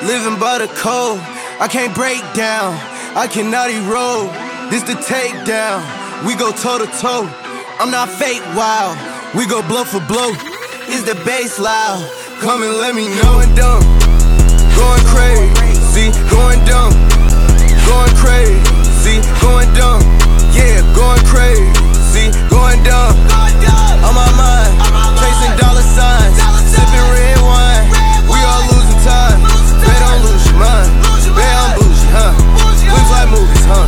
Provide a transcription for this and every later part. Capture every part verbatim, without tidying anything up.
living by the code. I can't break down, I cannot erode. This the takedown, we go toe to toe. I'm not fake wild, we go blow for blow. Is the bass loud? Come and let me know. Going dumb, going crazy, going dumb, going crazy, going dumb. Yeah, going crazy, going dumb. On my mind, chasing dollar signs, sipping red wine. We all losing time. Bet don't lose your mind. Bet I'm bougie, huh? Live like movies, huh?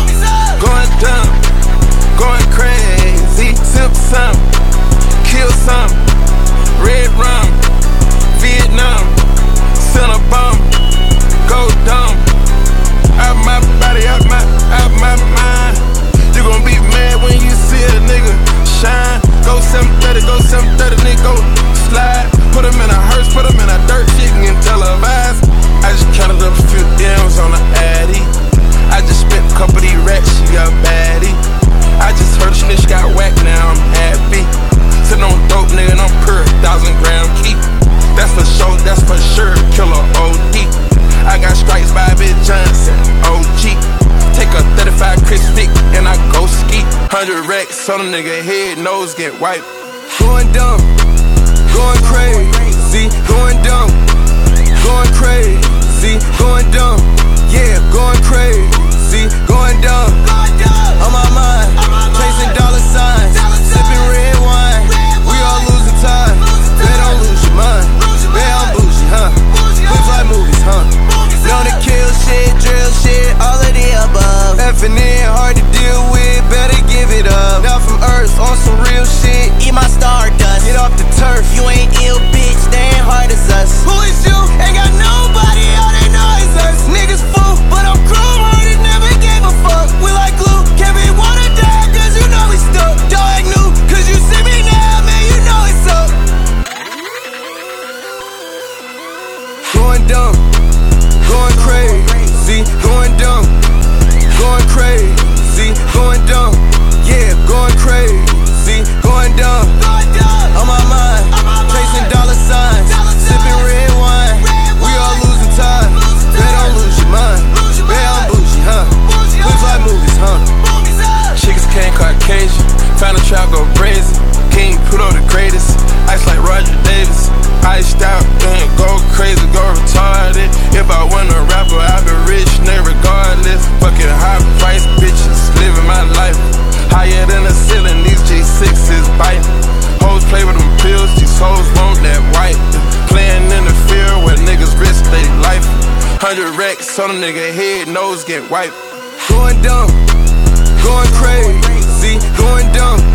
Going dumb, going crazy. Sip some, kill some. Red rum, Vietnam, send a bomb, go dumb. Out my body, out my, out my mind. You gon' be mad when you see a nigga shine. Go seven thirty, go seven thirty, nigga, go slide. Put him in a hearse, put him in a dirt, she can get televised. I just counted up a few M's on the Addy. I just spent a couple of these racks, she got baddie. I just heard a snitch got whacked, now I'm happy. Sitting on dope, nigga, and I'm per thousand gram keep. That's for sure, that's for sure, killer O D. I got strikes by Big Johnson, O G. Take a thirty-five Chris Vick and I go ski. Hundred racks on a nigga head, nose get wiped. Going dumb, going crazy, going dumb, going crazy, going dumb. Yeah, going crazy, going dumb. On my mind, chasing dollar signs, sipping red wine. We all losing time. Bet don't lose your mind. Bet I'm bougie, huh? Live like movies, huh? Known to kill shit, drill shit, all of the above. Effing in, hard to deal with, better give it up. Now from Earth, on some real shit, eat my stardust. Get off the turf, you ain't ill, bitch, they ain't hard as us. Who is you? Ain't got nobody, all they know is us. Niggas fool, but I'm cold-hearted, never gave a fuck. We like glue, can't be wanna die, cause you know we stuck. Dog new, cause you see me now, man, you know it's up. Going dumb, going crazy, going dumb, going crazy, going dumb. Yeah, going crazy, going dumb. On my mind, chasing dollar signs, sipping red wine. We all losing time. Bet don't lose your mind. Bet I'm bougie, huh? Live like movies, huh? Chicks came Caucasian, found a trap, go crazy. King Pluto the greatest, ice like Roger Davis. Iced out, then go crazy, go retarded. If I wasn't a rapper, I'd be rich, nigga, regardless. Fucking high price bitches, living my life. Higher than the ceiling, these G sixes biting. Hoes play with them pills, these hoes want that white. Playing in the field where niggas risk their life. Hundred racks on a nigga head, nose get wiped. Going dumb, going crazy, going dumb.